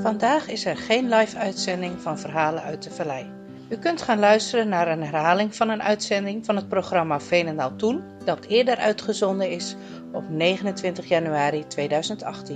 Vandaag is er geen live uitzending van Verhalen uit de Vallei. U kunt gaan luisteren naar een herhaling van een uitzending van het programma Veenendaal Toen, dat eerder uitgezonden is op 29 januari 2018.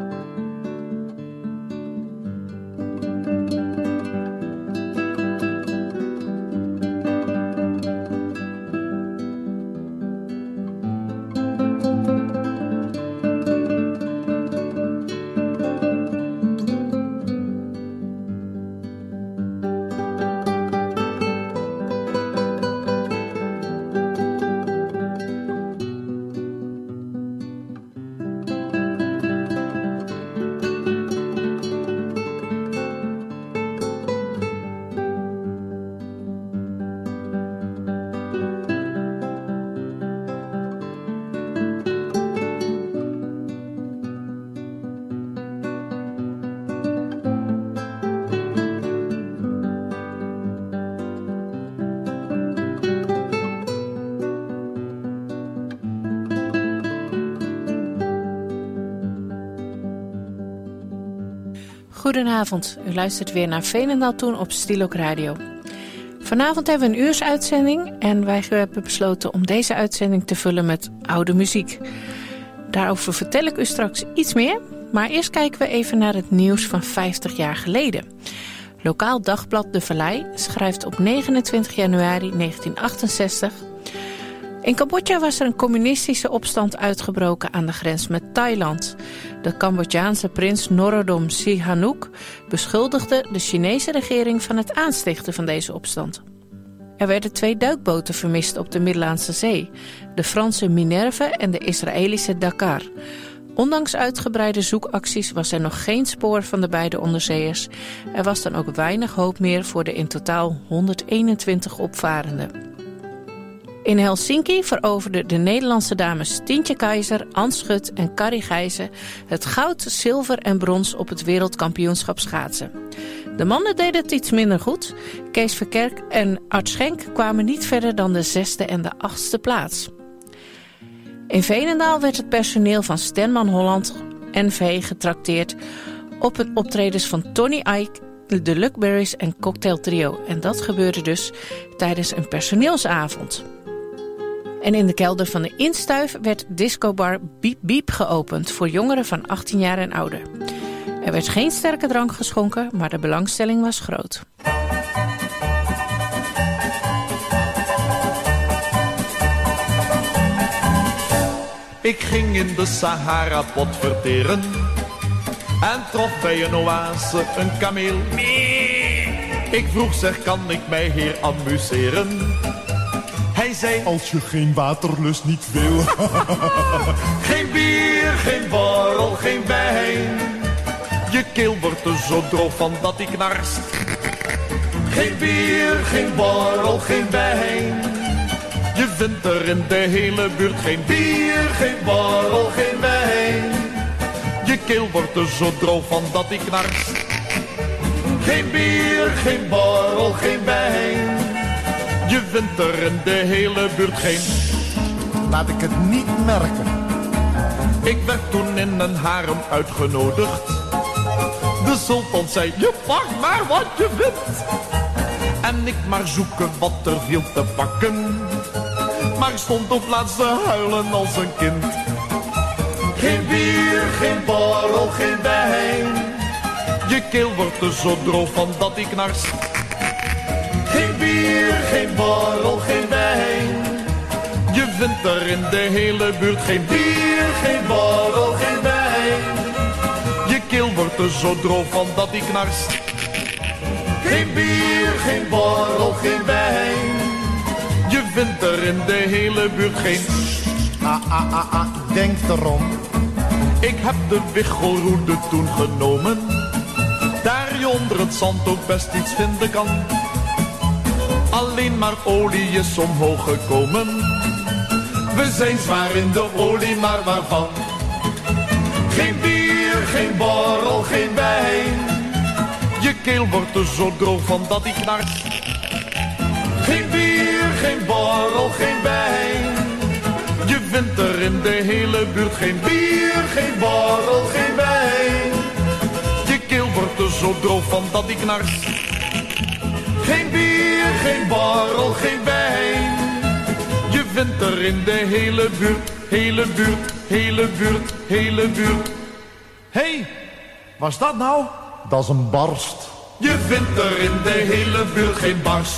Goedenavond, u luistert weer naar Veenendaal Toen op Stielok Radio. Vanavond hebben we een uursuitzending en wij hebben besloten om deze uitzending te vullen met oude muziek. Daarover vertel ik u straks iets meer, maar eerst kijken we even naar het nieuws van 50 jaar geleden. Lokaal dagblad De Vallei schrijft op 29 januari 1968... In Cambodja was er een communistische opstand uitgebroken aan de grens met Thailand. De Cambodjaanse prins Norodom Sihanouk beschuldigde de Chinese regering van het aanstichten van deze opstand. Er werden 2 duikboten vermist op de Middellandse Zee, de Franse Minerve en de Israëlische Dakar. Ondanks uitgebreide zoekacties was er nog geen spoor van de beide onderzeeërs. Er was dan ook weinig hoop meer voor de in totaal 121 opvarenden. In Helsinki veroverden de Nederlandse dames Tientje Keizer, Ans Schut en Carrie Gijzen het goud, zilver en brons op het wereldkampioenschap schaatsen. De mannen deden het iets minder goed. Kees Verkerk en Art Schenk kwamen niet verder dan de 6e en de 8e plaats. In Veenendaal werd het personeel van Stenman Holland NV getrakteerd op het optredens van Tony Ike, de Luckberries en Cocktail Trio. En dat gebeurde dus tijdens een personeelsavond. En in de kelder van de Instuif werd discobar Biep Biep geopend voor jongeren van 18 jaar en ouder. Er werd geen sterke drank geschonken, maar de belangstelling was groot. Ik ging in de Sahara pot verteren en trof bij een oase een kameel. Ik vroeg, zeg, kan ik mij hier amuseren? Hij zei, als je geen waterlust niet wil. Geen bier, geen borrel, geen wijn. Je keel wordt er zo droog van dat ik knarst. Geen bier, geen borrel, geen wijn. Je vindt er in de hele buurt geen bier, geen borrel, geen wijn. Je keel wordt er zo droog van dat ik knarst. Geen bier, geen borrel, geen wijn. Je vindt er in de hele buurt geen. Laat ik het niet merken. Ik werd toen in een harem uitgenodigd. De sultan zei, je pakt maar wat je vindt. En ik maar zoeken wat er viel te pakken. Maar ik stond op plaats te huilen als een kind. Geen bier, geen borrel, geen wijn. Je keel wordt er zo droog van dat ik knarst. Geen bier, geen borrel, geen wijn. Je vindt er in de hele buurt geen bier, geen borrel, geen wijn. Je keel wordt er zo droog van dat ik knarst. Geen bier, geen borrel, geen wijn. Je vindt er in de hele buurt geen. Denk erom. Ik heb de wichelroede toen genomen. Daar je onder het zand ook best iets vinden kan. Alleen maar olie is omhoog gekomen. We zijn zwaar in de olie, maar waarvan? Geen bier, geen borrel, geen wijn. Je keel wordt er zo droog van dat ik knarst. Geen bier, geen borrel, geen wijn. Je vindt er in de hele buurt geen bier, geen borrel, geen wijn. Je keel wordt er zo droog van dat ik knars. Geen bier, geen borrel, geen wijn. Je vindt er in de hele buurt, hele buurt, hele buurt, hele buurt. Hé, was dat nou? Dat is een barst. Je vindt er in de hele buurt geen barst.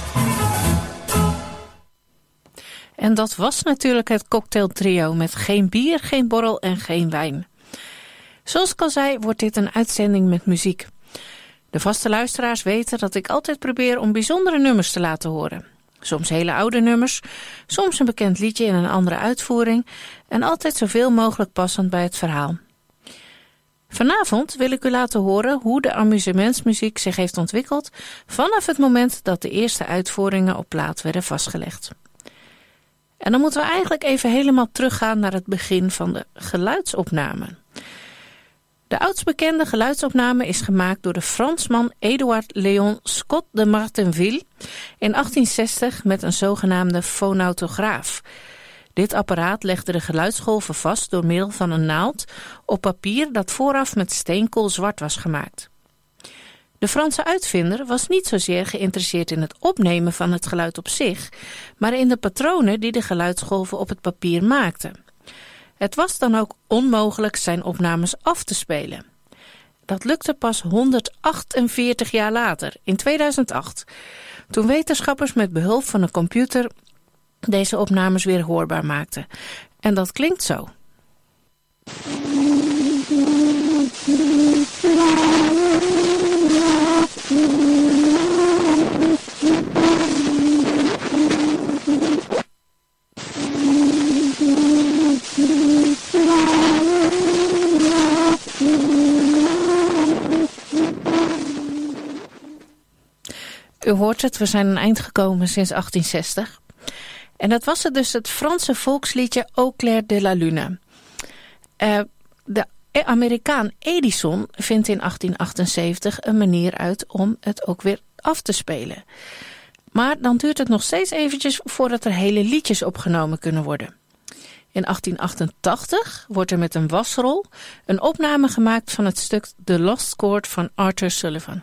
En dat was natuurlijk het cocktailtrio met geen bier, geen borrel en geen wijn. Zoals ik al zei, wordt dit een uitzending met muziek. De vaste luisteraars weten dat ik altijd probeer om bijzondere nummers te laten horen. Soms hele oude nummers, soms een bekend liedje in een andere uitvoering en altijd zoveel mogelijk passend bij het verhaal. Vanavond wil ik u laten horen hoe de amusementsmuziek zich heeft ontwikkeld vanaf het moment dat de eerste uitvoeringen op plaat werden vastgelegd. En dan moeten we eigenlijk even helemaal teruggaan naar het begin van de geluidsopname. De oudst bekende geluidsopname is gemaakt door de Fransman Edouard Léon Scott de Martinville in 1860 met een zogenaamde fonautograaf. Dit apparaat legde de geluidsgolven vast door middel van een naald op papier dat vooraf met steenkool zwart was gemaakt. De Franse uitvinder was niet zozeer geïnteresseerd in het opnemen van het geluid op zich, maar in de patronen die de geluidsgolven op het papier maakten. Het was dan ook onmogelijk zijn opnames af te spelen. Dat lukte pas 148 jaar later, in 2008, toen wetenschappers met behulp van een computer deze opnames weer hoorbaar maakten. En dat klinkt zo. U hoort het, we zijn een eind gekomen sinds 1860. En dat was dus het Franse volksliedje Au clair de la lune. De Amerikaan Edison vindt in 1878 een manier uit om het ook weer af te spelen. Maar dan duurt het nog steeds eventjes voordat er hele liedjes opgenomen kunnen worden. In 1888 wordt er met een wasrol een opname gemaakt van het stuk The Lost Chord van Arthur Sullivan.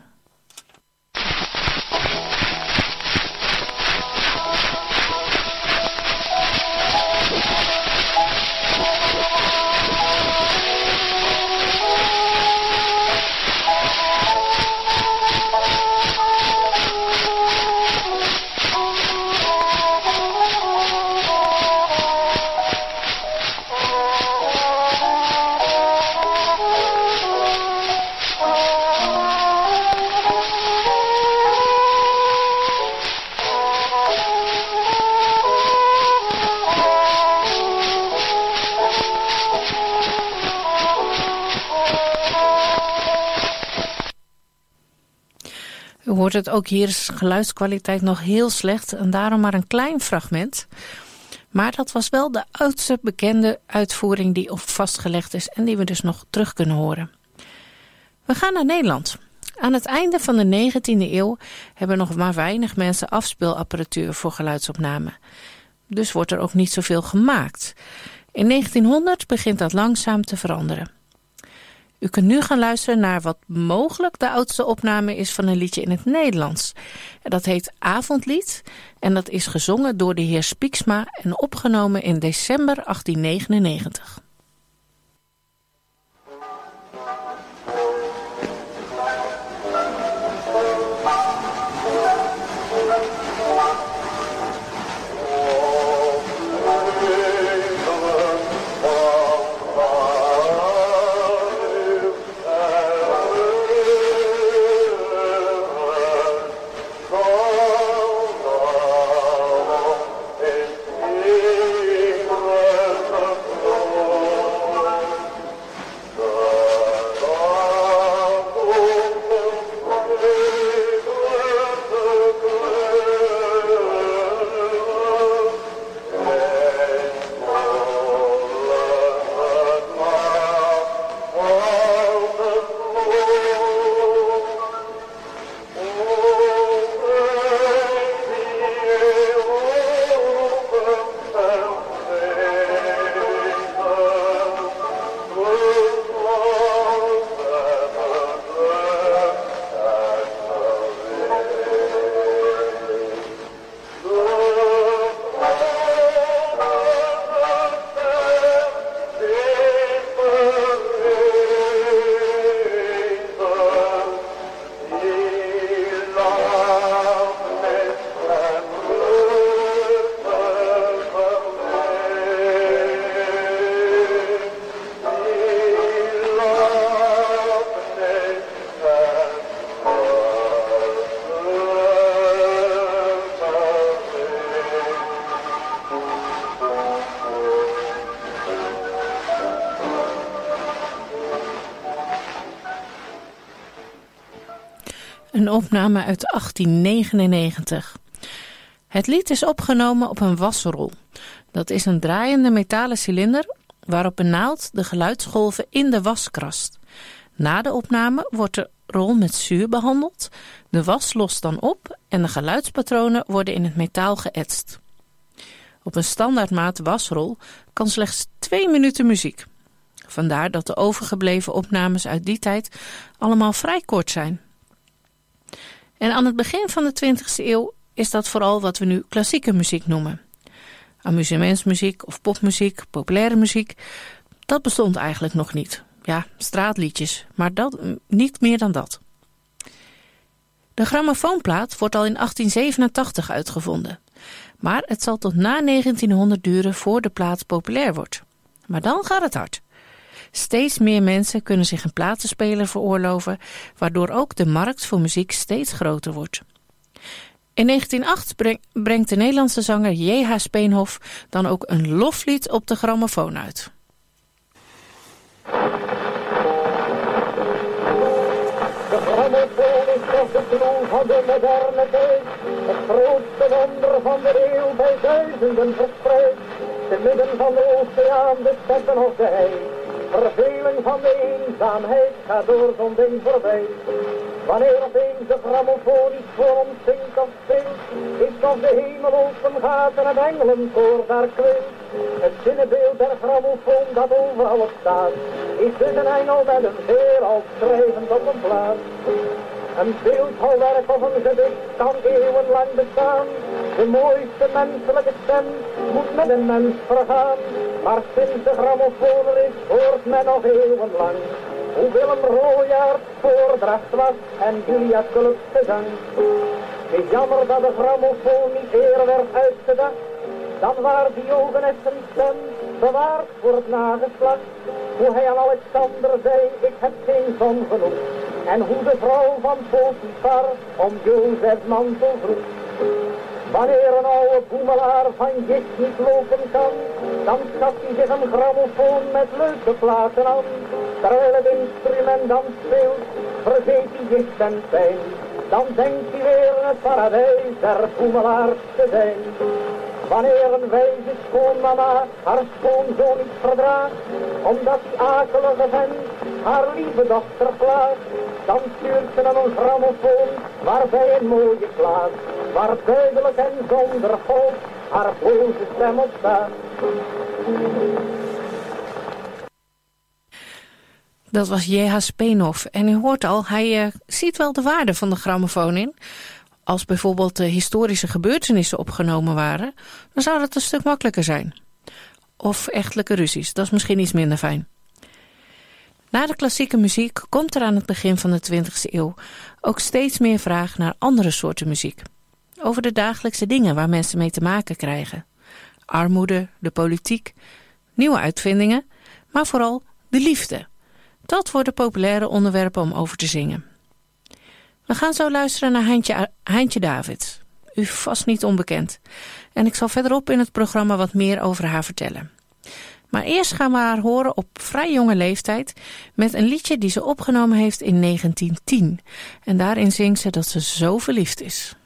U hoort het, ook hier is de geluidskwaliteit nog heel slecht en daarom maar een klein fragment. Maar dat was wel de oudste bekende uitvoering die op vastgelegd is en die we dus nog terug kunnen horen. We gaan naar Nederland. Aan het einde van de 19e eeuw hebben nog maar weinig mensen afspeelapparatuur voor geluidsopname. Dus wordt er ook niet zoveel gemaakt. In 1900 begint dat langzaam te veranderen. U kunt nu gaan luisteren naar wat mogelijk de oudste opname is van een liedje in het Nederlands. Dat heet Avondlied en dat is gezongen door de heer Spieksma en opgenomen in december 1899. Oh een opname uit 1899. Het lied is opgenomen op een wasrol. Dat is een draaiende metalen cilinder waarop een naald de geluidsgolven in de was krast. Na de opname wordt de rol met zuur behandeld, de was lost dan op en de geluidspatronen worden in het metaal geëtst. Op een standaardmaat wasrol kan slechts 2 minuten muziek. Vandaar dat de overgebleven opnames uit die tijd allemaal vrij kort zijn. En aan het begin van de 20e eeuw is dat vooral wat we nu klassieke muziek noemen. Amusementsmuziek of popmuziek, populaire muziek, dat bestond eigenlijk nog niet. Ja, straatliedjes, maar dat, niet meer dan dat. De grammofoonplaat wordt al in 1887 uitgevonden. Maar het zal tot na 1900 duren voor de plaat populair wordt. Maar dan gaat het hard. Steeds meer mensen kunnen zich een platenspeler veroorloven, waardoor ook de markt voor muziek steeds groter wordt. In 1908 brengt de Nederlandse zanger J.H. Speenhof dan ook een loflied op de grammofoon uit. De grammofoon is toch de troon van de moderne tijd. Het grootste wonder van de eeuw bij duizenden verspreid. Te midden van de oceaan, de steppen of de hei. Verveling van de eenzaamheid gaat door zo'n ding voorbij. Wanneer opeens de grammofoon iets voor ons zingt of speelt, is of de hemel open gaat en het engelenkoor daar klinkt. Het zinnebeeld der grammofoon dat overal op staat, is dus een engel met een veer al schrijvend op een plaat. Een beeldhouwwerk of een gedicht kan eeuwenlang bestaan. De mooiste menselijke stem moet met een mens vergaan. Maar sinds de grammofoon er is, hoort men nog eeuwenlang hoe Willem Royaert voordracht was en Julia Kulps gezang. Het is jammer dat de grammofoon niet eerder werd uitgedacht. Dan waar Diogenes zijn stem bewaard voor het nageslacht. Hoe hij aan Alexander zei, ik heb geen zon genoeg. En hoe de vrouw van Potifar om Jozefs mantel vroeg. Wanneer een oude boemelaar van gist niet lopen kan, dan schaft hij zich een grammofoon met leuke platen aan. Terwijl het instrument dan speelt, vergeet hij gist en pijn. Dan denkt hij weer in het paradijs der boemelaars te zijn. Wanneer een wijze schoonmama haar schoonzoon niet verdraagt, omdat die akelige vent haar lieve dochter plaagt, dan stuurt ze hem een grammofoon waarbij een mooie plaat, waar duidelijk en zonder golf haar boze stem op staat. Dat was J.H. Speenhof en u hoort al, hij ziet wel de waarde van de grammofoon in. Als bijvoorbeeld historische gebeurtenissen opgenomen waren, dan zou dat een stuk makkelijker zijn. Of echtelijke ruzies, dat is misschien iets minder fijn. Na de klassieke muziek komt er aan het begin van de 20e eeuw ook steeds meer vraag naar andere soorten muziek. Over de dagelijkse dingen waar mensen mee te maken krijgen. Armoede, de politiek, nieuwe uitvindingen, maar vooral de liefde. Dat worden populaire onderwerpen om over te zingen. We gaan zo luisteren naar Heintje Davids. U vast niet onbekend. En ik zal verderop in het programma wat meer over haar vertellen. Maar eerst gaan we haar horen op vrij jonge leeftijd met een liedje die ze opgenomen heeft in 1910. En daarin zingt ze dat ze zo verliefd is.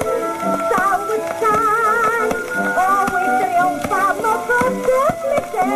Zou het zijn, oh ik triomf van mijn verdoet meteen.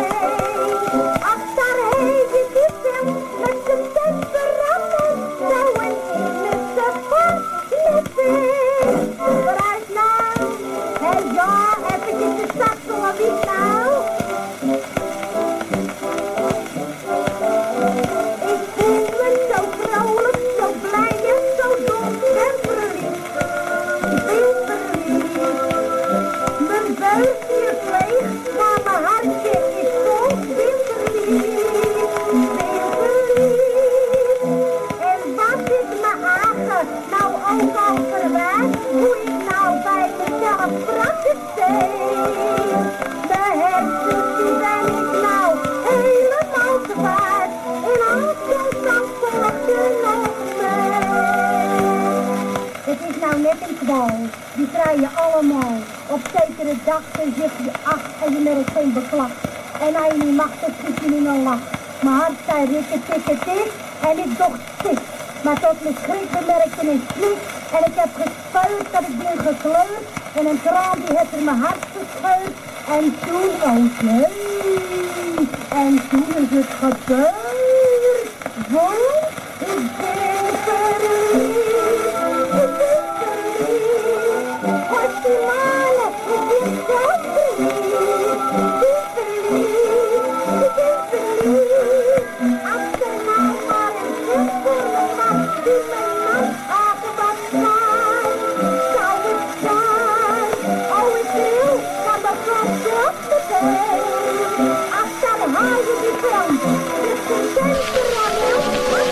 gedachten zich je acht en je merkt geen beklag. En als je niet mag, dan schiet je in een lach. Mijn hart zei rikketikketik en ik dacht stik. Maar tot mijn schrik bemerkte ik slik. En ik heb gespeurd dat ik ben gekleurd. En een traan die heeft er mijn hart gescheurd. En toen, oh nee, en toen is het gebeurd. Want ik ben verliefd, ik ben verliefd. Wat die malen, ik ben zo verliefd. Ik ben verliefd, ik ben verliefd. Achternaam maar een zus voor mijn man, die mijn man haken wat zijn. Zou het zijn, oh ik wil van de grond op de teen. Ach, dan haal je die brand, dus de centen aan jou.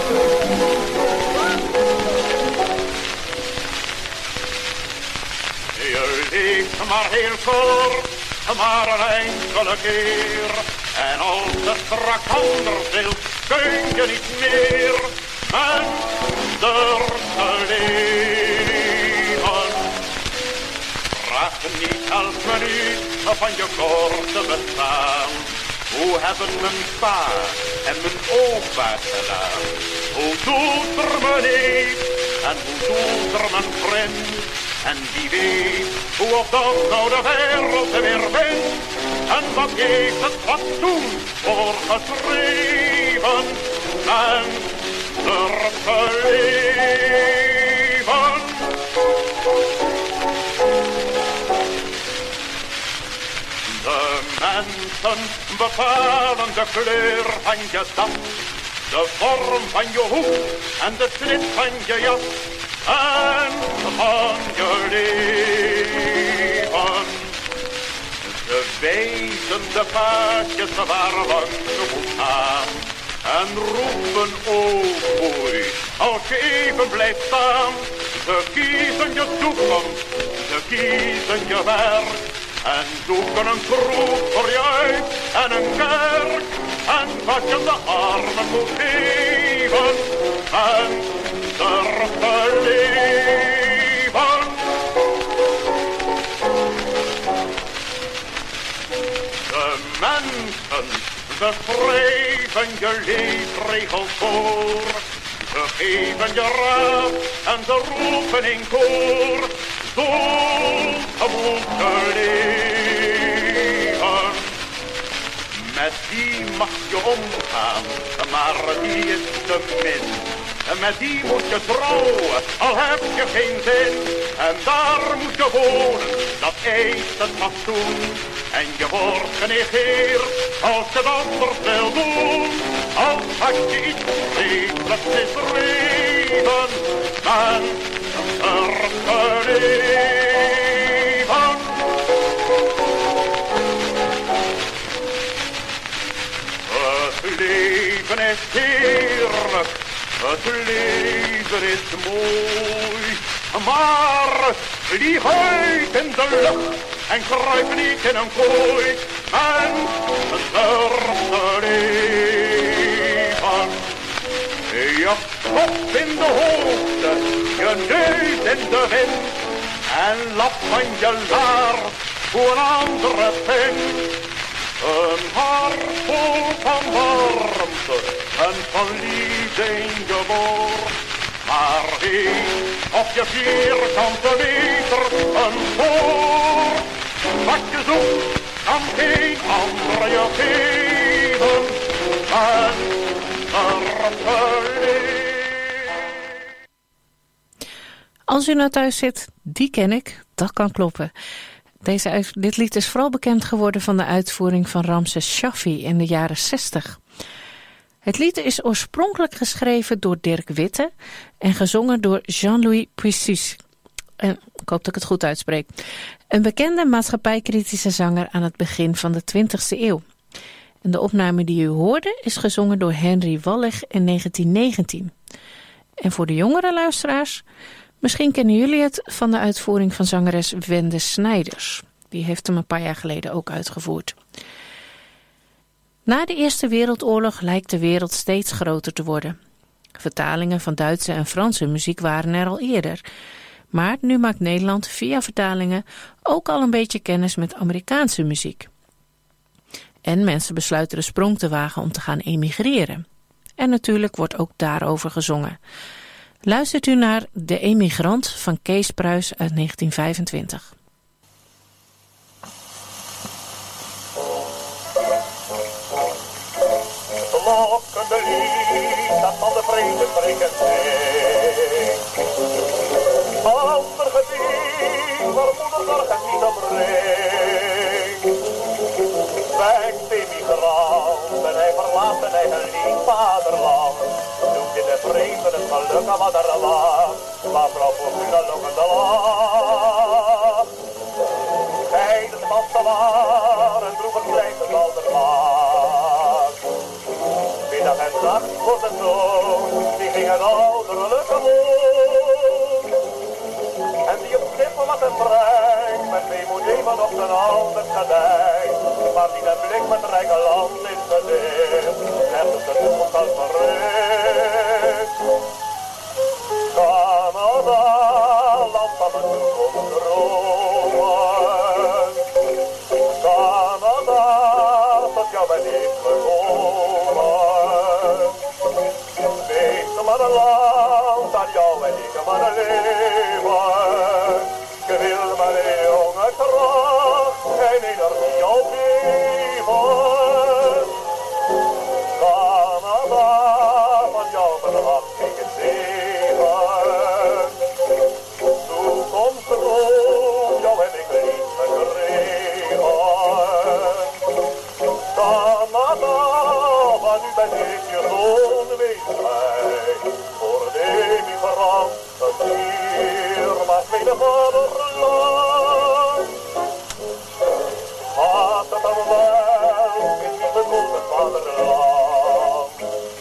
Je leeft maar heel kort, maar een enkele keer. En als het straks anders wil, kun je niet meer minder te leven. Vraag niet elk minuut van je korte bestaan. Hoe hebben mijn pa en mijn opa gedaan? Hoe doet er mijn neef en hoe doet er mijn vriend? En wie weet hoe of dat nou de wereld weer wint. En wat heeft het van toen voor geschreven? En er te leven. De mensen bepalen de kleur van je das, de vorm van je hoed en de snit van je jas. En van je leven. Ze wijzen de paadjes waar langs je moet gaan. En roepen, oh oei, als je even blijft staan. Ze kiezen je toekomst, ze kiezen je werk. En zoeken een kroeg voor je uit en een kerk. En wat je de armen moet geven. En durf te leven. De mensen beschrijven je leefregels voor. Ze geven je raad en ze roepen in koor. Zo moet je leven. Met die mag je omgaan, maar die is te min. Met die moet je trouwen, al heb je geen zin. En daar moet je wonen, dat eist het fatsoen. En je wordt genegeerd, als je dat anders wil doen. Als had je iets vreselijks misdreven, en er te leven. Het leven is heerlijk. Het leven is mooi, maar vlieg uit in de lucht en kruip niet in een kooi. En durf te leven. Je kop in de hoogte, je neus in de wind. En lap van je laars voor een andere vindt. Een hart vol van warmte en van liefde in je borst. Maar weet of je vierkante meter een woord. Wat je zoekt kan geen ander je geven. En Als u nou thuis zit, die ken ik, dat kan kloppen. Dit lied is vooral bekend geworden van de uitvoering van Ramses Shaffi in de jaren 60. Het lied is oorspronkelijk geschreven door Dirk Witte en gezongen door Jean-Louis Puissus. Ik hoop dat ik het goed uitspreek. Een bekende maatschappijkritische zanger aan het begin van de 20e eeuw. En de opname die u hoorde is gezongen door Henry Wallig in 1919. En voor de jongere luisteraars, misschien kennen jullie het van de uitvoering van zangeres Wende Snijders. Die heeft hem een paar jaar geleden ook uitgevoerd. Na de Eerste Wereldoorlog lijkt de wereld steeds groter te worden. Vertalingen van Duitse en Franse muziek waren er al eerder. Maar nu maakt Nederland via vertalingen ook al een beetje kennis met Amerikaanse muziek. En mensen besluiten de sprong te wagen om te gaan emigreren. En natuurlijk wordt ook daarover gezongen. Luistert u naar De Emigrant van Kees Pruis uit 1925. Lokkende lied dat van de vrede spreken zingt. Ander gebied waar moederzorg het niet ontbreekt. Wijkt emigrant en hij verlaat zijn eigen lief vaderland. Zoekt in de vrede het geluk aan wat er was. Maar vrouw Fortuna lokkende lach. Gij de vaste waar en droevig blijft het aldermaat. Middag en nacht voor de zoon, die ging het ouderlijke woon. En die op knippen wat hem brengt, met weemoed even op zijn handen gedijt. Maar die een blik met rijke land in gezicht, en op de toekomst als verricht. Canada, land van mijn toekomst dromen. Canada, tot jou ben ik gekomen. Wees maar een land aan jou en ik maar een leven. Ik wil mijn jongen terug en energie opgeven. Canada, van jou verwacht ik het zegen. Toekomst droom, jou heb ik lief gekregen. Canada, van nu ben ik je zoon, wees blij. Voor de emigrant, een dier, maar tweede vaderland. Gaat het dan wel, in die bekomen vaderland.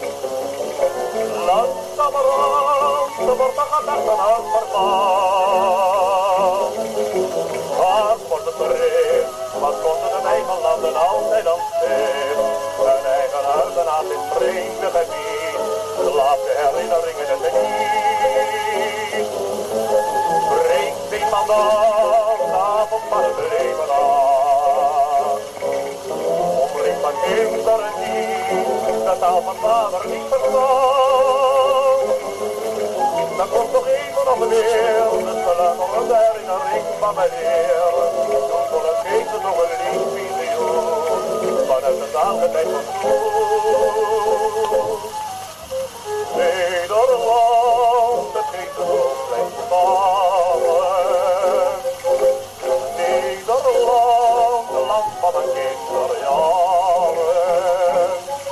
Langzamerhand, wordt de gedachten aan vergaan. Wat wordt het bericht, wat konden de eigen landen altijd aan stil. Hun eigen huis en aan dit vreemde gebied, laat de herinneringen het niet. Breekt iemand aan, de avond van het leven aan. Omringt van kinderen die de taal van vader niet verstaan. Dan komt nog even op neer, dus we laten de herinnering van mijn heer. Dan voor het geven nog een lief visioen, vanuit de dagen van vloed. Nederland, het geeft ook blijft vallen. Nederland, land van een kinderjaren.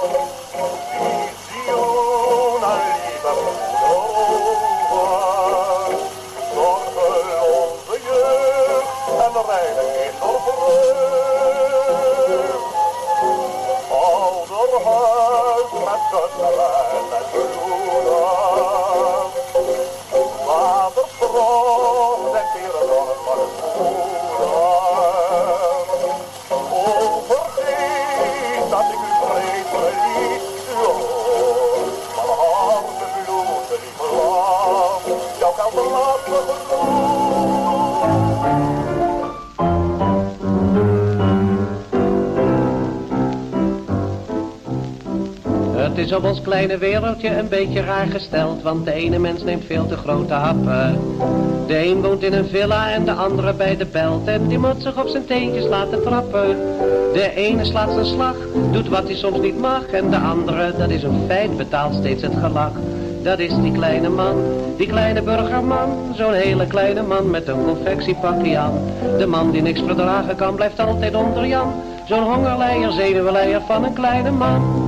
Visioen en lieve moederogen. Zorgen onze jeugd en rijden kindervreugd. Ouderhuis met kussen en bloeden. Vader vroeg, denk hier een dorp van het moeder. O, vergeet dat ik u vrees verlies, maar hart en bloed, lieve land, jou kan verlaten Het is op ons kleine wereldje een beetje raar gesteld, want de ene mens neemt veel te grote happen. De een woont in een villa en de andere bij de belt en die moet zich op zijn teentjes laten trappen. De ene slaat zijn slag, doet wat hij soms niet mag en de andere, dat is een feit, betaalt steeds het gelach. Dat is die kleine man, die kleine burgerman, zo'n hele kleine man met een confectiepakje aan. De man die niks verdragen kan, blijft altijd onder Jan, zo'n hongerleier, zenuwleier van een kleine man.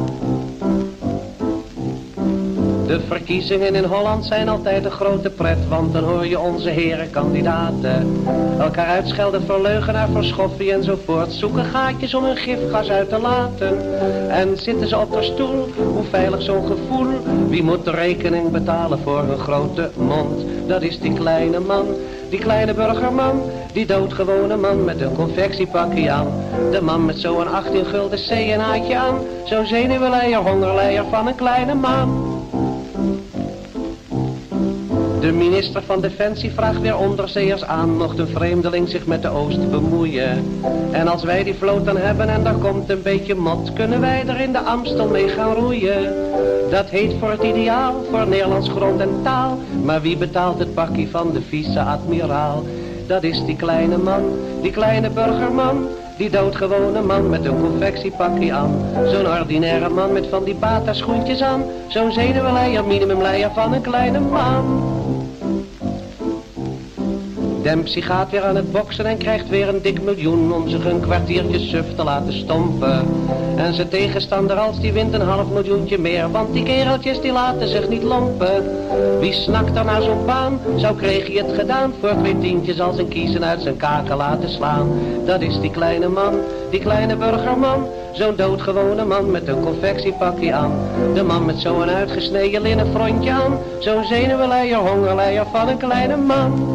De verkiezingen in Holland zijn altijd een grote pret, want dan hoor je onze heren kandidaten elkaar uitschelden voor leugenaar, voor schoffie enzovoort, zoeken gaatjes om hun gifgas uit te laten. En zitten ze op de stoel, hoe veilig zo'n gevoel, wie moet de rekening betalen voor hun grote mond? Dat is die kleine man, die kleine burgerman, die doodgewone man met een confectiepakje aan. De man met zo'n 18 gulden CNA'tje aan, zo'n zenuwleier, hongerleier van een kleine man. De minister van Defensie vraagt weer onderzeeërs aan, mocht een vreemdeling zich met de Oost bemoeien. En als wij die vloot dan hebben en er komt een beetje mot, kunnen wij er in de Amstel mee gaan roeien. Dat heet voor het ideaal, voor Nederlands grond en taal. Maar wie betaalt het bakkie van de vice-admiraal? Dat is die kleine man, die kleine burgerman. Die doodgewone man met een confectiepakje aan. Zo'n ordinaire man met van die bata schoentjes aan. Zo'n zenuwleier, minimumleier van een kleine man. Dempsey gaat weer aan het boksen en krijgt weer een dik miljoen om zich een kwartiertje suf te laten stompen. En zijn tegenstander als die wint een $500.000 meer, want die kereltjes die laten zich niet lompen. Wie snakt er naar zo'n baan, zo kreeg hij het gedaan voor 2 tientjes als een kiezen uit zijn kaken laten slaan. Dat is die kleine man, die kleine burgerman, zo'n doodgewone man met een confectiepakje aan. De man met zo'n uitgesneden linnen frontje aan, zo'n zenuwleier, hongerleier van een kleine man.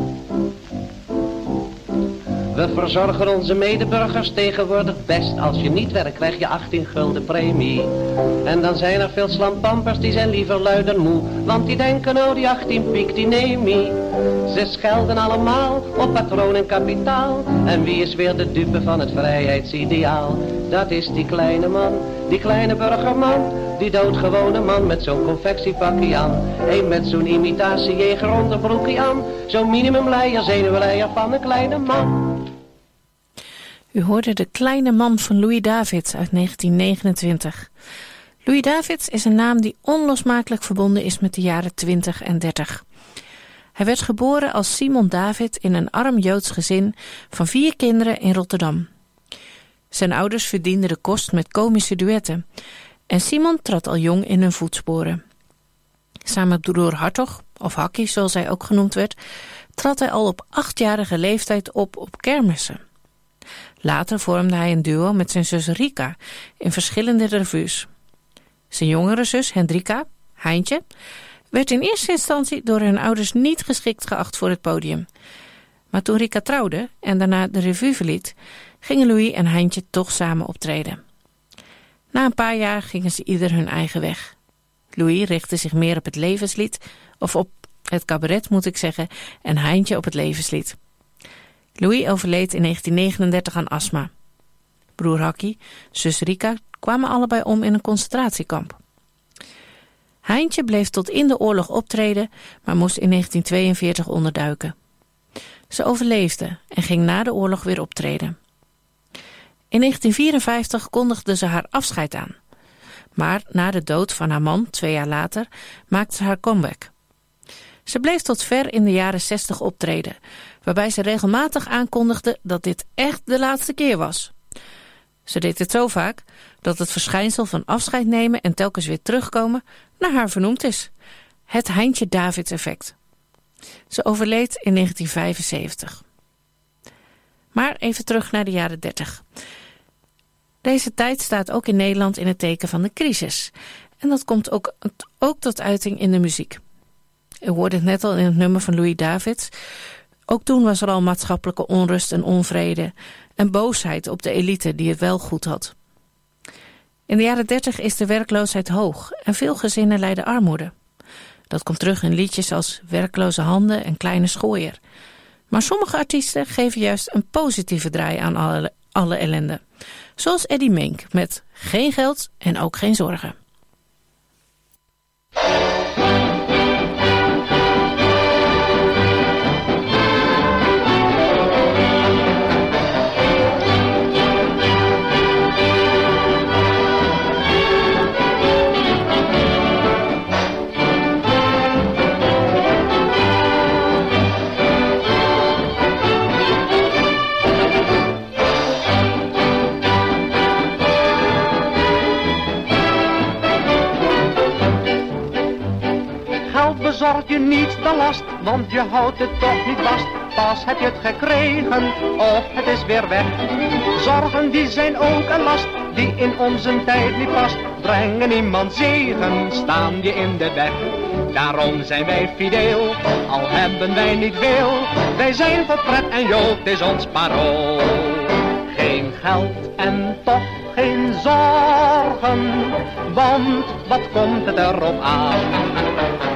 We verzorgen onze medeburgers tegenwoordig best. Als je niet werkt krijg je 18 gulden premie. En dan zijn er veel slampampers die zijn liever lui dan moe. Want die denken oh die 18 piek die neem ie. Ze schelden allemaal op patroon en kapitaal. En wie is weer de dupe van het vrijheidsideaal? Dat is die kleine man, die kleine burgerman. Die doodgewone man met zo'n confectiepakje aan. Een met zo'n imitatiejeger onderbroekje aan. Zo'n minimumleier, zenuwleier van een kleine man. U hoorde De Kleine Man van Louis Davids uit 1929. Louis Davids is een naam die onlosmakelijk verbonden is met de jaren 20 en 30. Hij werd geboren als Simon David in een arm Joods gezin van 4 kinderen in Rotterdam. Zijn ouders verdienden de kost met komische duetten. En Simon trad al jong in hun voetsporen. Samen met broer Hartog, of Hakkie zoals hij ook genoemd werd, trad hij al op 8-jarige leeftijd op kermissen. Later vormde hij een duo met zijn zus Rika in verschillende revues. Zijn jongere zus Hendrika, Heintje, werd in eerste instantie door hun ouders niet geschikt geacht voor het podium. Maar toen Rika trouwde en daarna de revue verliet, gingen Louis en Heintje toch samen optreden. Na een paar jaar gingen ze ieder hun eigen weg. Louis richtte zich meer op het levenslied, of op het cabaret moet ik zeggen, en Heintje op het levenslied. Louis overleed in 1939 aan astma. Broer Hakkie, zus Rika kwamen allebei om in een concentratiekamp. Heintje bleef tot in de oorlog optreden, maar moest in 1942 onderduiken. Ze overleefde en ging na de oorlog weer optreden. In 1954 kondigde ze haar afscheid aan. Maar na de dood van haar man, 2 jaar later, maakte ze haar comeback. Ze bleef tot ver in de jaren 60 optreden, waarbij ze regelmatig aankondigde dat dit echt de laatste keer was. Ze deed het zo vaak dat het verschijnsel van afscheid nemen en telkens weer terugkomen naar haar vernoemd is. Het Heintje Davids effect. Ze overleed in 1975. Maar even terug naar de jaren 30. Deze tijd staat ook in Nederland in het teken van de crisis. En dat komt ook tot uiting in de muziek. U hoorde het net al in het nummer van Louis Davids. Ook toen was er al maatschappelijke onrust en onvrede en boosheid op de elite die het wel goed had. In de jaren 30 is de werkloosheid hoog en veel gezinnen lijden armoede. Dat komt terug in liedjes als Werkloze Handen en Kleine Schooier. Maar sommige artiesten geven juist een positieve draai aan alle ellende. Zoals Eddie Mink met Geen Geld en ook geen zorgen. Bezorg je niet de last, want je houdt het toch niet vast. Pas heb je het gekregen, of het is weer weg. Zorgen die zijn ook een last, die in onze tijd niet past. Brengen iemand zegen, staan je in de weg. Daarom zijn wij fideel, al hebben wij niet veel. Wij zijn voor pret en jood, is ons parool. Geen geld en toch geen zorgen, want wat komt het erop aan?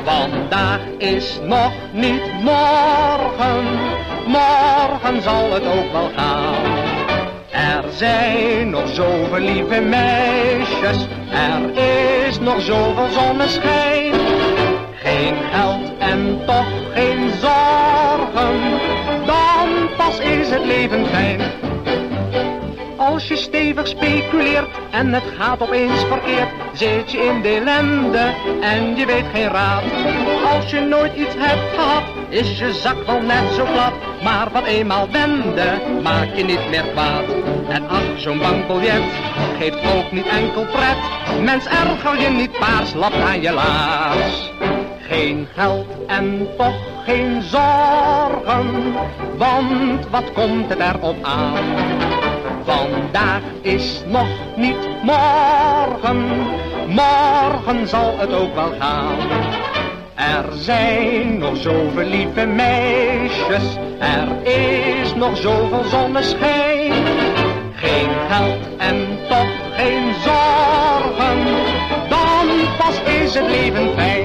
Vandaag is nog niet morgen, morgen zal het ook wel gaan. Er zijn nog zoveel lieve meisjes, er is nog zoveel zonneschijn. Geen geld en toch geen zorgen, dan pas is het leven fijn. Als je stevig speculeert en het gaat opeens verkeerd, zit je in de ellende en je weet geen raad. Als je nooit iets hebt gehad, is je zak wel net zo plat. Maar wat eenmaal wende, maak je niet meer kwaad. En ach, zo'n bankbiljet geeft ook niet enkel pret. Mens, erger je niet, paars, lap aan je laars. Geen geld en toch geen zorgen, want wat komt het erop aan? Vandaag is nog niet morgen, morgen zal het ook wel gaan. Er zijn nog zoveel lieve meisjes, er is nog zoveel zonneschijn. Geen geld en toch geen zorgen, dan pas is het leven fijn.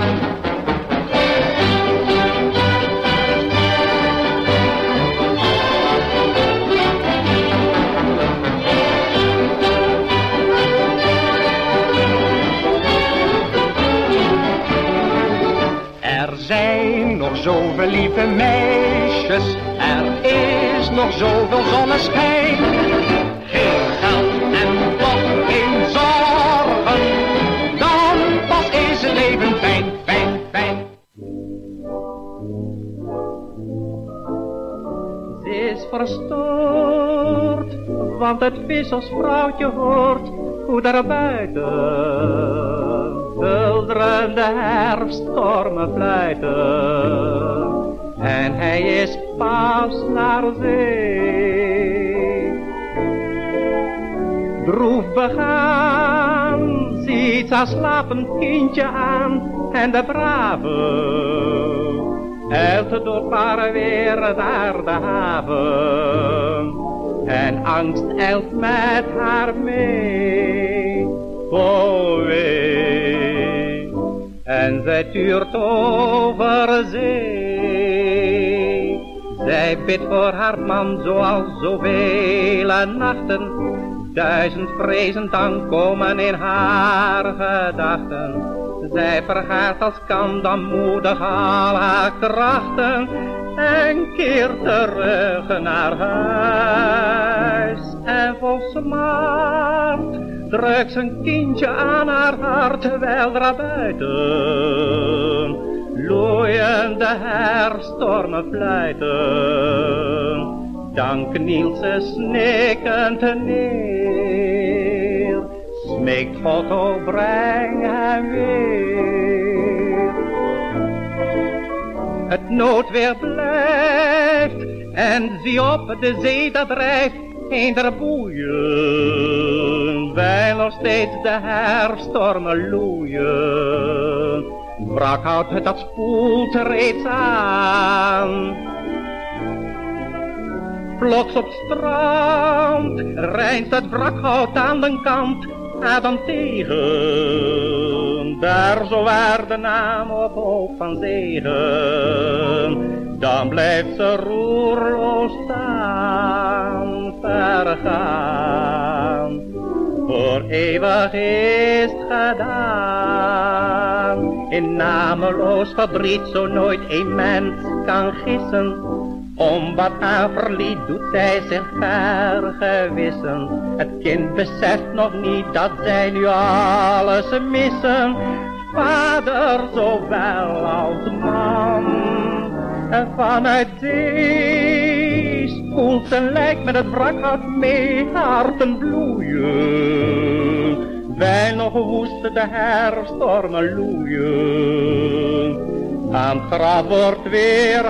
Er zijn nog zoveel lieve meisjes, er is nog zoveel zonneschijn. Geen geld en toch geen zorgen, dan pas is het leven fijn, fijn, fijn. Ze is verstoord, want het vissersvrouwtje hoort hoe daar buiten bulderende herfststormen fluiten. En hij is pas naar zee. Droef begaan, ziet haar slapend kindje aan. En de brave huilt door paar weer naar de haven. En angst eilt met haar mee. Oh wee, en zij tuurt over zee. Zij bidt voor haar man zoals zoveel nachten. 1000 vrezen dan komen in haar gedachten. Zij vergaat als kan dan moedig al haar krachten. En keert terug naar huis. En vol smart drukt zijn kindje aan haar hart, terwijl daar buiten loeiende herfststormen fluiten. Dan knielt ze snikkend neer, smeekt God, o breng hem weer. Het noodweer blijft en zie op de zee dat drijft heen der boeien, wijl nog steeds de herfststormen loeien. Wrakhout dat spoelt reeds aan. Plots op strand rijnt het wrakhout aan de kant Adam tegen. Daar zo waar de naam op hoog van zegen. Dan blijft ze roerloos staan, vergaan. Voor eeuwig is het gedaan. In nameloos verdriet zo nooit een mens kan gissen. Om wat aan verliet doet zij zich vergewissen. Het kind beseft nog niet dat zij nu alles missen. Vader zowel als man. En vanuit zee spoelt zijn lijk met het wrakhout mee, harten bloeien. Wij nog woest de herfststormen loeien. Aan het graf wordt weer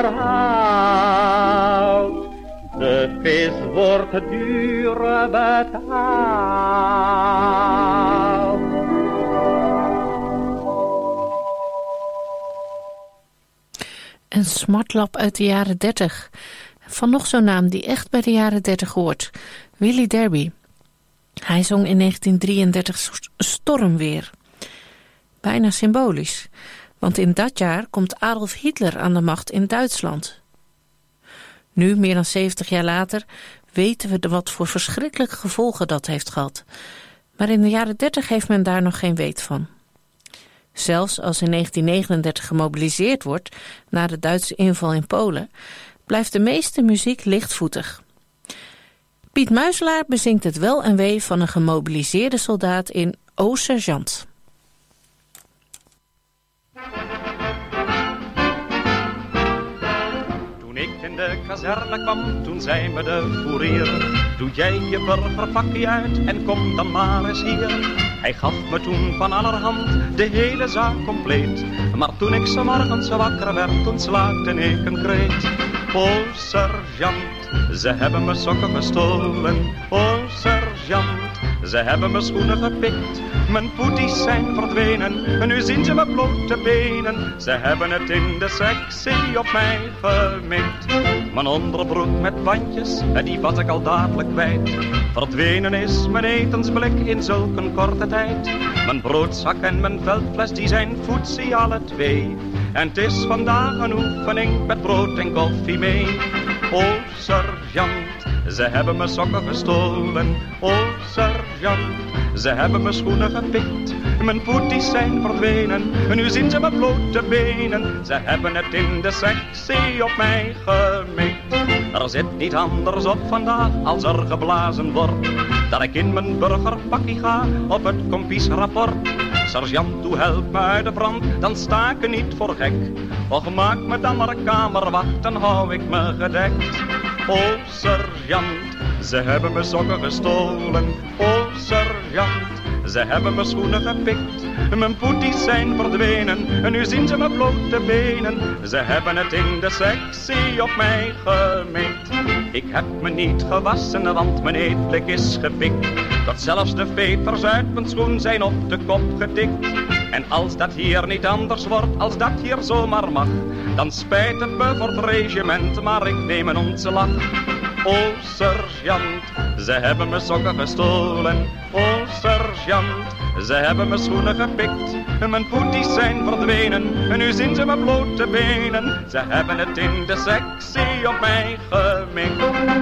herhaald. De vis wordt duur betaald. Een smartlap uit de jaren 30. Van nog zo'n naam die echt bij de jaren 30 hoort. Willie Derby. Hij zong in 1933 Stormweer. Bijna symbolisch. Want in dat jaar komt Adolf Hitler aan de macht in Duitsland. Nu, meer dan 70 jaar later, weten we wat voor verschrikkelijke gevolgen dat heeft gehad. Maar in de jaren 30 heeft men daar nog geen weet van. Zelfs als in 1939 gemobiliseerd wordt na de Duitse inval in Polen, blijft de meeste muziek lichtvoetig. Piet Muiselaar bezingt het wel en wee van een gemobiliseerde soldaat in O Sergeant. Toen ik in de kazerne kwam, toen zei me de fourier: doe jij je burgerpakje uit en kom dan maar eens hier. Hij gaf me toen van allerhand de hele zaak compleet. Maar toen ik 's morgens wakker werd, toen slaakte ik een kreet. O sergeant, ze hebben me sokken gestolen. O sergeant, ze hebben me schoenen gepikt. Mijn poeties zijn verdwenen en nu zien ze mijn blote benen. Ze hebben het in de sectie op mij gemikt. Mijn onderbroek met bandjes, die was ik al dadelijk kwijt. Verdwenen is mijn etensblik in zulk een korte tijd. Mijn broodzak en mijn veldfles, die zijn foetsie alle twee. En het is vandaag een oefening met brood en koffie mee. O sergeant, ze hebben mijn sokken gestolen. O sergeant, ze hebben mijn schoenen gepikt. Mijn poeties zijn verdwenen en nu zien ze mijn blote benen. Ze hebben het in de sectie op mij gemikt. Er zit niet anders op vandaag als er geblazen wordt dat ik in mijn burgerpakkie ga op het kompiesrapport. Sergeant, toe help me uit de brand, dan sta ik er niet voor gek. Och, maak me dan maar kamerwacht, dan hou ik me gedekt. O sergeant, ze hebben mijn sokken gestolen. O sergeant, ze hebben mijn schoenen gepikt. Mijn poeties zijn verdwenen en nu zien ze mijn blote benen. Ze hebben het in de sectie op mij gemikt. Ik heb me niet gewassen, want mijn eetblik is gepikt. Dat zelfs de veters uit mijn schoen zijn op de kop getikt. En als dat hier niet anders wordt, als dat hier zomaar mag, dan spijt het me voor het regiment, maar ik neem een ontslag. O sergeant, ze hebben mijn sokken gestolen. O sergeant, ze hebben mijn schoenen gepikt. Mijn poeties zijn verdwenen en nu zien ze mijn blote benen. Ze hebben het in de sectie op mij gemikt.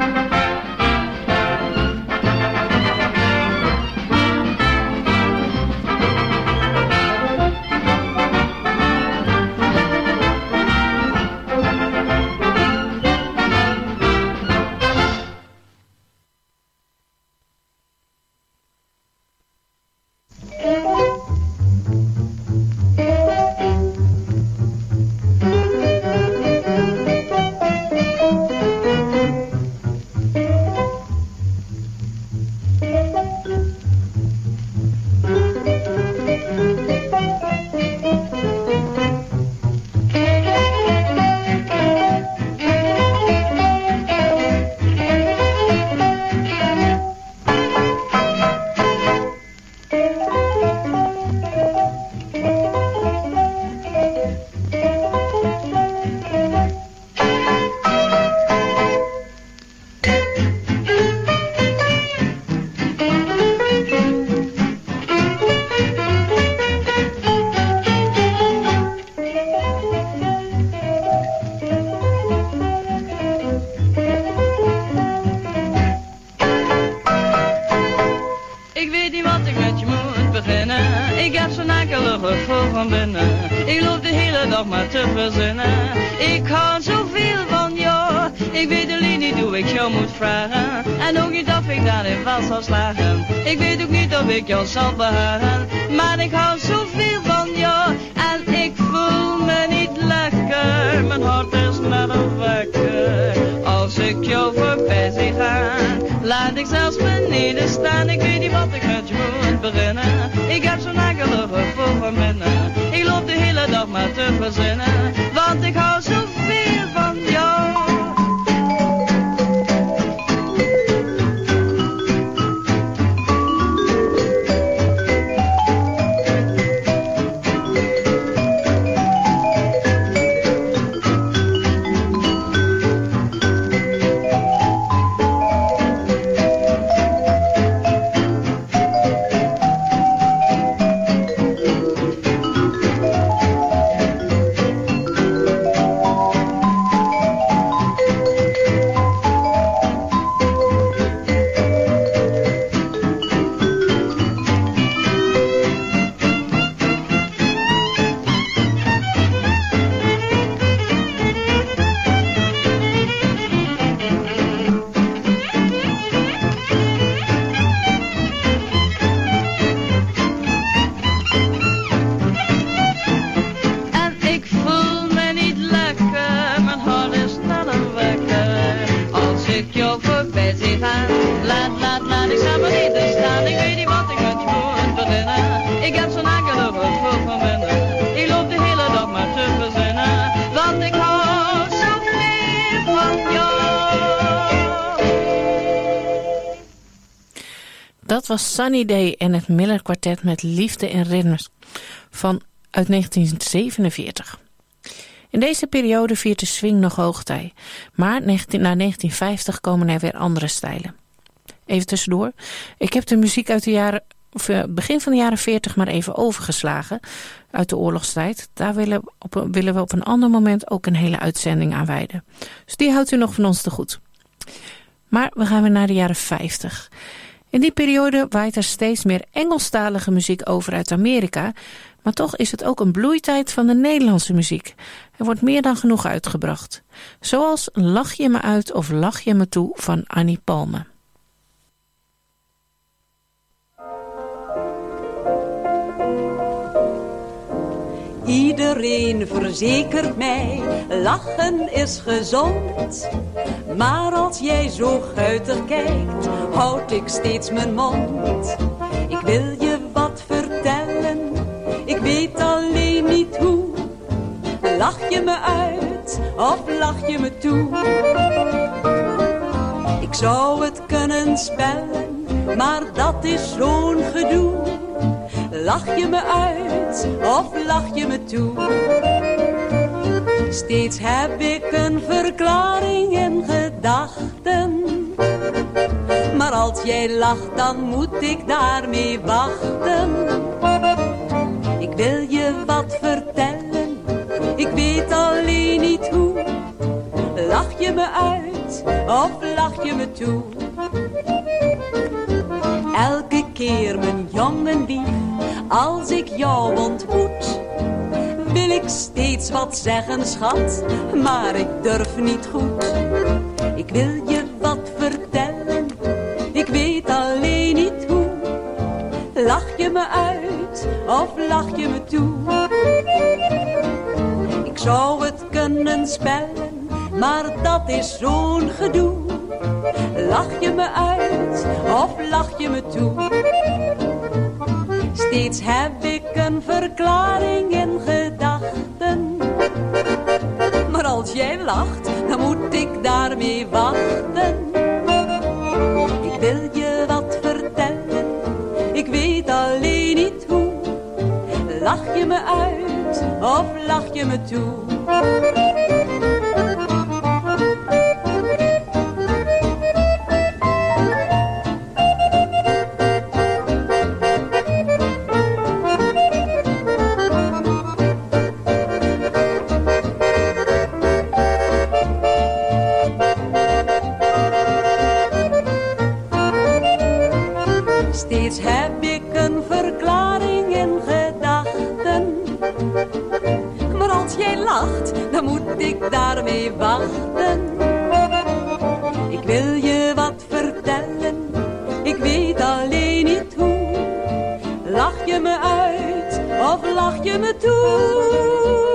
Ik jou zal behagen, maar ik hou zoveel van jou en ik voel me niet lekker. Mijn hart is net een wekker. Als ik jou voorbij zie gaan, laat ik zelfs beneden staan. Ik weet niet wat ik met je moet beginnen. Ik heb zo'n akelig gevoel van binnen. Ik loop de hele dag maar te verzinnen, want ik hou zoveel van jou. dat was Sunny Day en het Miller Kwartet met Liefde en Ritmes uit 1947. In deze periode viert de swing nog hoogtij, maar na 1950 komen er weer andere stijlen. Even tussendoor, ik heb de muziek uit de begin van de jaren 40 maar even overgeslagen uit de oorlogstijd. Daar willen we op een ander moment ook een hele uitzending aan wijden. Dus die houdt u nog van ons te goed. Maar we gaan weer naar de jaren 50. In die periode waait er steeds meer Engelstalige muziek over uit Amerika, maar toch is het ook een bloeitijd van de Nederlandse muziek. Er wordt meer dan genoeg uitgebracht. Zoals Lach je me uit of Lach je me toe van Annie Palme. Iedereen verzekert mij, lachen is gezond. Maar als jij zo guitig kijkt, houd ik steeds mijn mond. Ik wil je wat vertellen, ik weet alleen niet hoe. Lach je me uit of lach je me toe? Ik zou het kunnen spellen, maar dat is zo'n gedoe. Lach je me uit of lach je me toe? Steeds heb ik een verklaring in gedachten. Maar als jij lacht, dan moet ik daarmee wachten. Ik wil je wat vertellen, ik weet alleen niet hoe. Lach je me uit of lach je me toe? Elke keer mijn jongen lief, als ik jou ontmoet, wil ik steeds wat zeggen, schat, maar ik durf niet goed. Ik wil je wat vertellen, ik weet alleen niet hoe. Lach je me uit of lach je me toe? Ik zou het kunnen spellen, maar dat is zo'n gedoe. Lach je me uit of lach je me toe? Steeds heb ik een verklaring in gedachten. Maar als jij lacht, dan moet ik daarmee wachten. Ik wil je wat vertellen, ik weet alleen niet hoe. Lach je me uit of lach je me toe? Steeds heb ik een verklaring in gedachten. Maar als jij lacht, dan moet ik daarmee wachten. Ik wil je wat vertellen, ik weet alleen niet hoe. Lach je me uit of lach je me toe?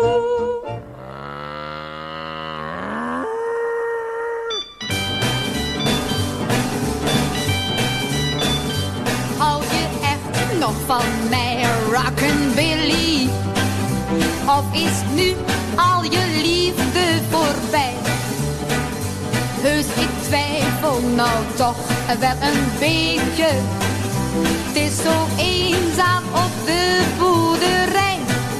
Nog van mij rockabilly? Of is nu al je liefde voorbij? Heus, ik twijfel nou toch wel een beetje. Het is zo eenzaam op de boerderij.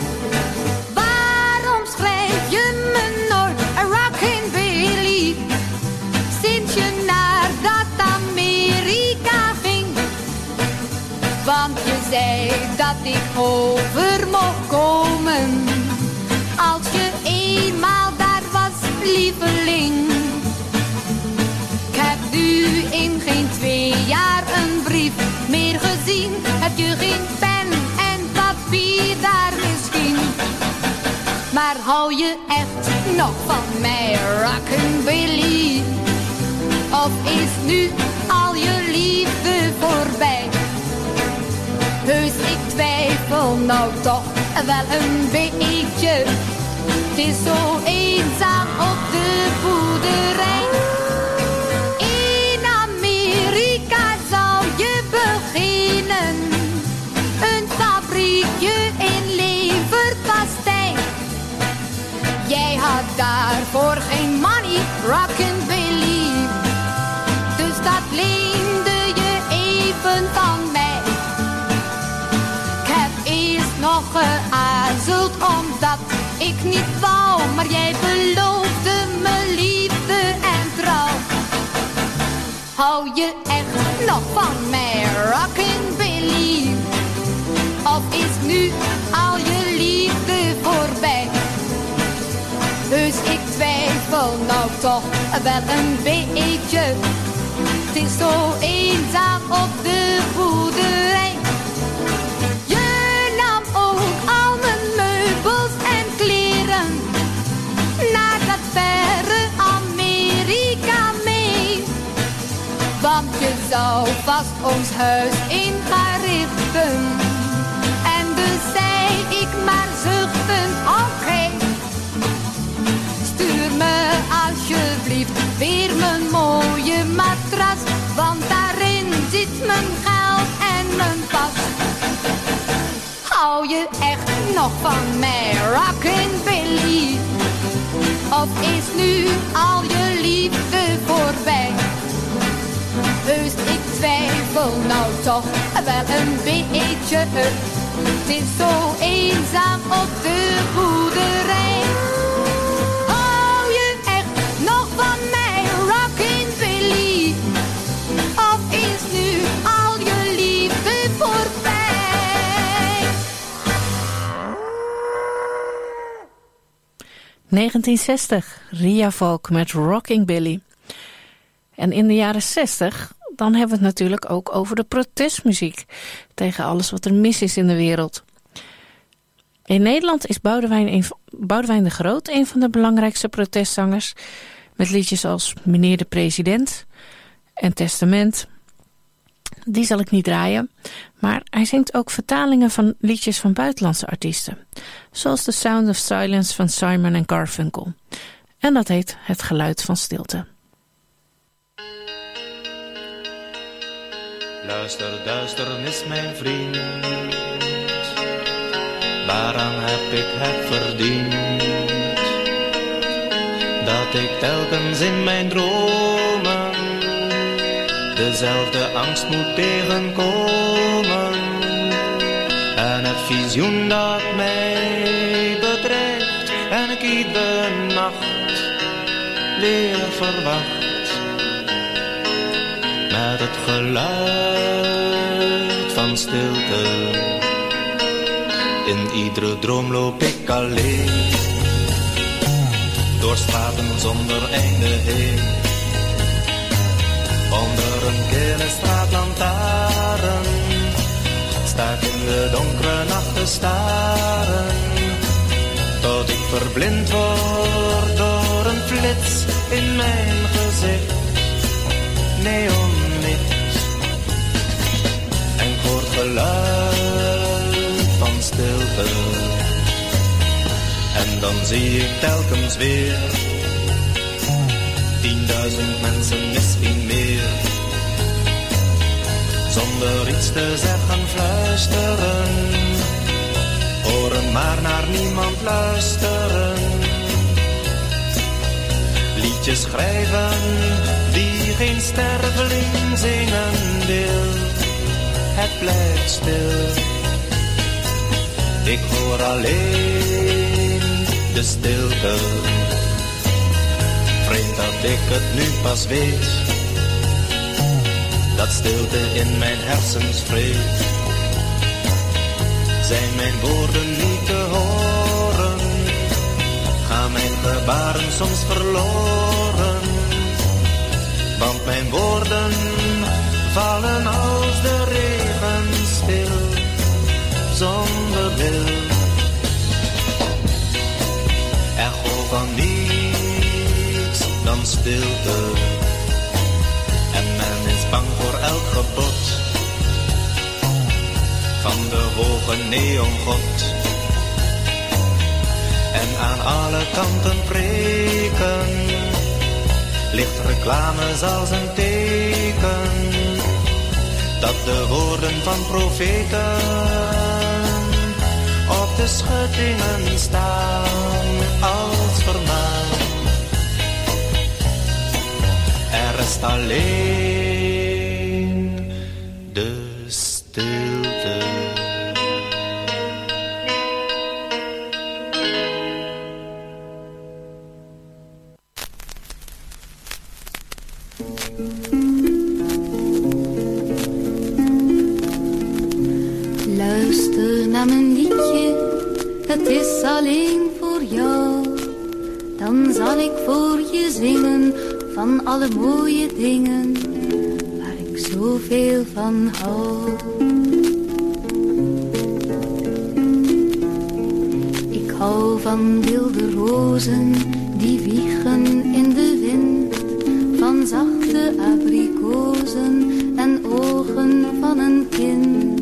Waarom schrijf je me nooit rockabilly? Sinds je naar dat Amerika ging. Want je zei dat ik over mocht komen, als je eenmaal daar was, lieveling. Ik heb nu in geen 2 jaar een brief meer gezien. Heb je geen pen en papier daar misschien? Maar hou je echt nog van mij, rockabilly? Of is nu al je liefde voorbij? Heus, ik twijfel nou toch wel een beetje. Het is zo eenzaam op de boerderij. In Amerika zou je beginnen, een fabriekje in leverpastei. Jij had daarvoor geen money, rockabilly. Dus dat leende je even van ik niet wou, maar jij beloofde me liefde en trouw. Hou je echt nog van mij, Rockin' Billy? Of is nu al je liefde voorbij? Dus ik twijfel nou toch wel een beetje. Het is zo eenzaam op de boerderij. Je nam ook al mijn meubels en kleren naar dat verre Amerika mee. Want je zou vast ons huis in gaan richten. En dus zei ik maar zuchten, oké. Stuur me alsjeblieft weer mijn mooie matras, want daarin zit mijn geld en mijn pas. Hou je echt nog van mij, Rockin' Billy? Of is nu al je liefde voorbij? Dus ik twijfel nou toch wel een beetje. Het is zo eenzaam op de boerderij. Hou je echt nog van mij, Rockin' Billy? Of is nu al je liefde voorbij? 1960, Ria Valk met Rocking Billy. En in de jaren 60, dan hebben we het natuurlijk ook over de protestmuziek tegen alles wat er mis is in de wereld. In Nederland is Boudewijn de Groot een van de belangrijkste protestzangers, met liedjes als Meneer de President en Testament. Die zal ik niet draaien, maar hij zingt ook vertalingen van liedjes van buitenlandse artiesten, zoals The Sound of Silence van Simon & Garfunkel. En dat heet Het Geluid van Stilte. Luister, duisternis, mijn vriend. Waaraan heb ik het verdiend? Dat ik telkens in mijn dromen dezelfde angst moet tegenkomen. En het visioen dat mij bedreigt en ik iedere nacht weer verwacht. Met het geluid van stilte. In iedere droom loop ik alleen, door straten zonder einde heen. Onder een kille straatlantaarn sta ik in de donkere nacht te staren, tot ik verblind word door een flits in mijn gezicht. Neonlicht en ik hoor het geluid van stilte. En dan zie ik telkens weer 10.000 mensen, misschien meer, zonder iets te zeggen fluisteren, horen maar naar niemand luisteren. Liedjes schrijven die geen sterveling zingen wil. Het blijft stil. Ik hoor alleen de stilte. Vreemd dat ik het nu pas weet, dat stilte in mijn hersens vreet. Zijn mijn woorden niet te horen? Gaan mijn gebaren soms verloren? Want mijn woorden vallen als de regen stil, zonder wil. Echo van niets dan stilte. En men is bang voor elk gebod van de hoge neongod. En aan alle kanten preken ligt reclames als een teken dat de woorden van profeten op de schuttingen staan als vermaan. Er rest alleen de stilte. Luister naar mijn liedje, het is alleen voor jou. Dan zal ik voor je zingen van alle mooie dingen waar ik zoveel van hou. Ik hou van wilde rozen die wiegen in de wind, van zachte abrikozen en ogen van een kind,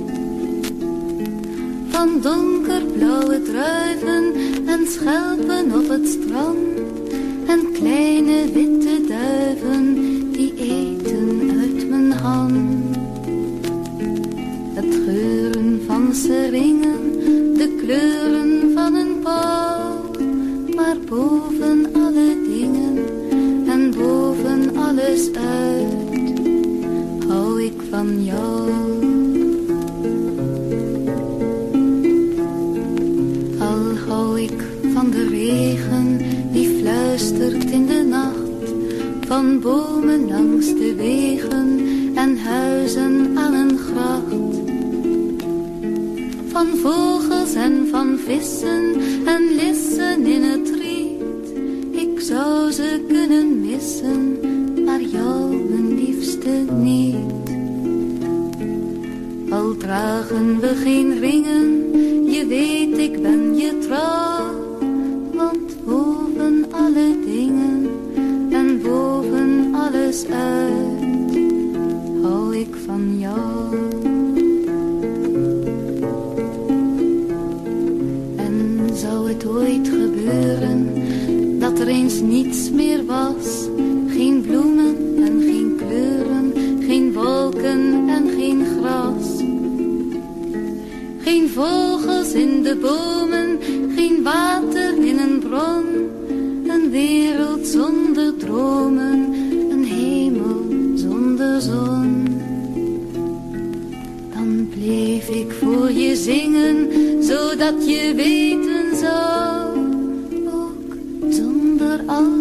van donkerblauwe druiven en schelpen op het strand en kleine witte duiven die eten uit mijn hand. Het geuren van seringen, de kleuren van een pauw, maar boven alle dingen en boven alles uit hou ik van jou. Al hou ik van de regen die fluistert in de nacht, van bomen langs de wegen en huizen aan een gracht, van vogels en van vissen en lissen in het riet. Ik zou ze kunnen missen, maar jou mijn liefste niet. Al dragen we geen ringen, je weet ik ben je trouw, want boven alle dingen en boven alles uit hou ik van jou. En zou het ooit gebeuren dat er eens niets meer was, geen bloemen en geen kleuren, geen wolken en geen gras, geen vogels in de bomen, geen water in een bron, een wereld zonder dromen, een hemel zonder zon. Dan bleef ik voor je zingen, zodat je weten zou, ook zonder al